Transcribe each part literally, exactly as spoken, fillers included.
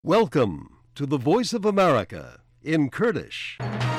Welcome to the Voice of America in Kurdish.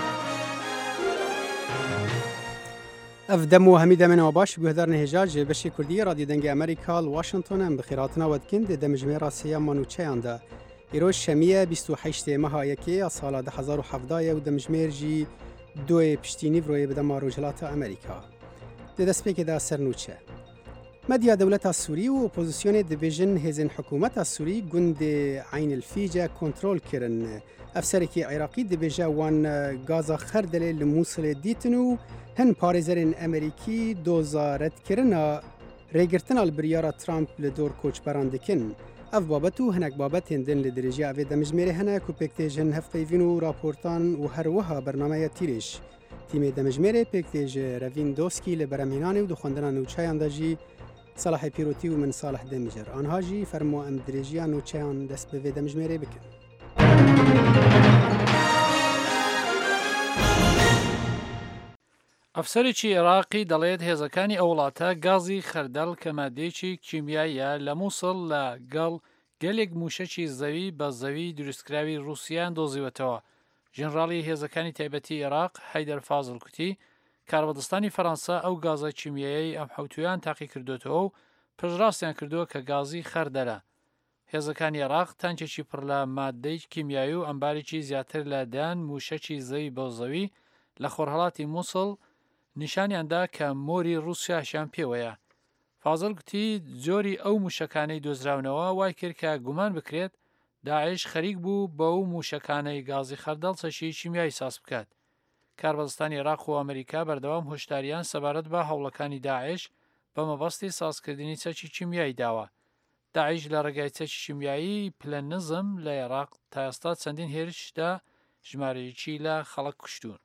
اف دمو همیده من باش بهدار نهجاج بشی کردی رادیو دنگ امریکا واشنطن ام بخیراتنا ودکند دمجمه راسیه منوچه انده ایروز شمیه بیست و هشت ماه یکی سال ده هزار و هفده و دمجمه جی دو پشتینی بروی بدم روجلات امریکا ده دسپیک ده سرنوچه مدیا دولت سوری و اپوزیسیون دیویژن هزین حکومت سوری گند عین الفیجه کنترل کرن افسرکی عراقی دیویژه وان گازا خردل لموصل دیتنو هن پارێزەرên ئەمریکی دۆزا ڕەتکردنا ڕێگرتنا البریارە ترامپ لە دۆر کۆچبەران dikin. Ev babet û hinek babetên din li dirêjiya evê demijmêrê hene ku pêktêjin hevpeyvîn û raportan û her wiha bernameya tîrêj. Tîmê demijmêrê pêktêj Revîn Doskî li Beremînanê û di xwendina nûçeyan de jî Salahê Pîrotî û min Salih Demîjer. Anha jî fermo em dirêjiya nûçeyan dest bi vê demijmêrê bikin. ئەفسەرێکی عێراقی دەڵێت هێزەکانی ئەو وڵاتە گازی خەردەڵ کە مادەیەکی کیمیاییە لە مووسڵ لە گەڵ گەلێک موشەکی زەوی بە زەوی دروستکراوی رووسیان دۆزیوەتەوە. ژێنراڵی هێزەکانی تایبەتی عێراق حەیدەر فازڵ کوتی کاربەدەستانی فەڕەنسا ئەو گازە کیمیایی ئەم حوتویان تاقی کردوێتەوە و پشتڕاستیان کردووە کە گازی خەردەلە. هێزەکانی عێراق تانکێکی پڕ لە مادەی کیمیایی و ئەمبارێکی زیاتر لە دان موشەکی زەوی بە زەوی لە خۆرهەڵاتی مووسڵ نیشانیاندا کە مۆری رووسیاشیان پێوەیە. فازڵ گوتی جۆری ئەو موشەکانەی دۆزراونەوە وای کرد کە گومان بکرێت داعش خەریک بوو بە ئەو موشەکانەی گازی خەردەڵ چەشی کیمیایی ساز بکات. کاربەدەستانی عێراق و ئەمریکا بەردەوام هۆشداریان سەبارەت بە هەوڵەکانی داعش بە مەبەستی سازکردنی چەکی کیمیایی داوە. داعش لە ڕێگای چەکی کیمیایی پلە نزم لە عێراق تا ئێستا چەندین هێرشدا ژمارەیەکی لە خەڵک کوشتوون.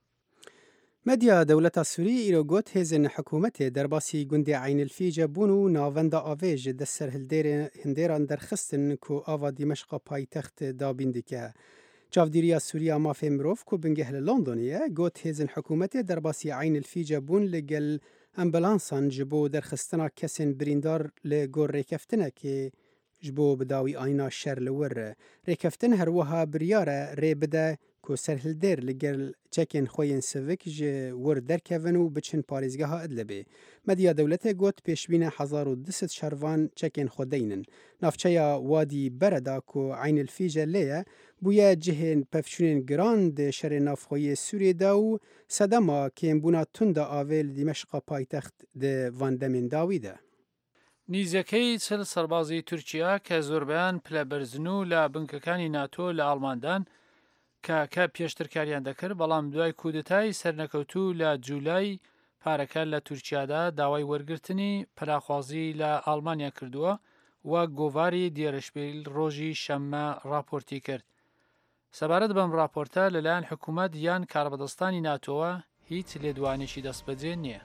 مدیا دولت سوری ایرو گوت هزین حکومت درباسی گندی عین الفیجه بونو ناوند آویج دسر هندیران درخستن کو آوا دیمشق پایتخت دابیندی که چاودیریا سوریا مافی مروف کو بنگهل لندنیه گوت هزین حکومت درباسی عین الفیجه بون لگل امبلانسان جبو درخستنا کسین بریندار لگور ریکفتنه که جبو بداوی آینا شر لور ریکفتن هر وها بریاره ری بده کو سرهلدر لگل چکن خوین سوک جه ور درکون و بچن پاریزگاه ادلبه. مدیا دولت گوت پیشبین هزار و دویست شروان چکن خودینن. نافچه وادی بردا کو عین الفیجه لیه بویا جهن پفچونین گراند شر نافخوی سوری دا و صدما کم بونا تند آویل دیمشق پایتخت ده واندمین داویده. نیزەکەی چل سەربازی تورکیا کە زۆربیان پلەبەرزن و لە بنکەکانی ناتۆ لە ئاڵماندان کە کە پێشترکاریان دەکرد بەڵام دوای کودتای سەرنەکەوتوو لە جوولای پارەکە لە تورکیادا داوای وەرگرتنی پەلاخوازی لە ئاڵمانیا کردووە و گۆڤاری دیێرەشبیل ڕۆژی شەممە راپۆرتی کرد. سەبارەت بەم راپۆرتە لەلایەن حکوومەت یان کاربەدەستانی ناتۆوە هیچ لێدوانێکی دەستبەجێ نییە.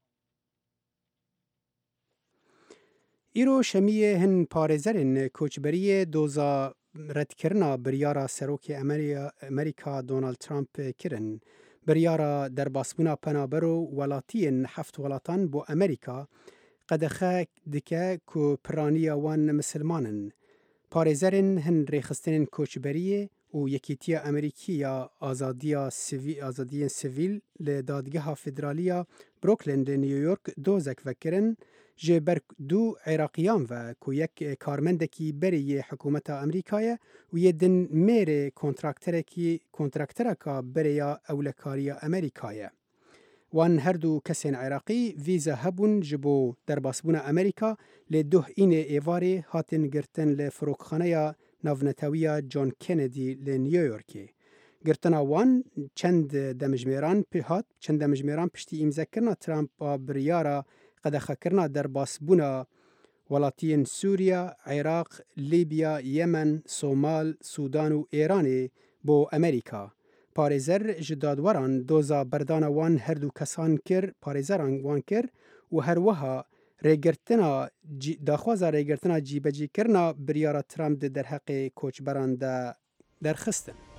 ایرو شمیه هن پارێزەرên کۆچبەریê دۆزا ڕەتکردنا بریارە سەرۆکی ئەمریکا دۆناڵد ترامپ kirin. بریارە دەرباسبوونا پەنابەر و وڵاتیên heft وڵاتان بۆ ئەمریکا قەدەخە dike ku piraniya wan misilmanin. Parêzerên hin rêxistinên kۆçberiyê û Yekîtiya Amerîkî ya azadiyên sivîl li Dadgeha Federaliya Brooklyn li New York dozek vekirin ji ber du Iraqîyan ve ku yek karmendekî berê yê hikûmeta Amerîkayê û yê din mêrê kontrakterekî kontraktereka berêya ewlekariya Amerîkayê. Wan her du kesên Iraqî vîza hebûn ji bo derbasbûna Amerîka lê duh înê êvarê hatin girtin li firokxaneya navnetewiya John Kennedy li New Yorkê. Girtina wan çend demijmêran hat çend demijmêran piştî îmzekirina Trumpa biryara qedexekirina derbasbûna welatiyên Sûriya, Iraq, Libya, Yemen, Somal, Sudan û Îranê bo Amerîka. Parêzer ji dadweran doza berdana wan her du kesan kir parêzeran wan kir û her wiha rêgirtina daxwaza rêgirtina cîbecîkirina biryara Trump di derheqê koçberan de derxistin.